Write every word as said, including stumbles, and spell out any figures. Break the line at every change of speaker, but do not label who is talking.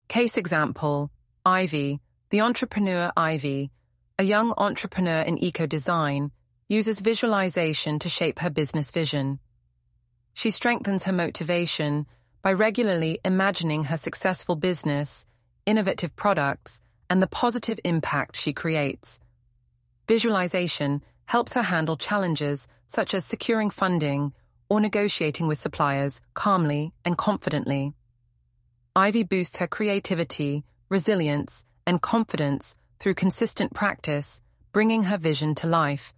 Case example, Ivy, the entrepreneur Ivy, a young entrepreneur in eco-design, uses visualization to shape her business vision. She strengthens her motivation by regularly imagining her successful business, innovative products, and the positive impact she creates. Visualization helps her handle challenges such as securing funding or negotiating with suppliers calmly and confidently. Ivy boosts her creativity, resilience, and confidence through consistent practice, bringing her vision to life.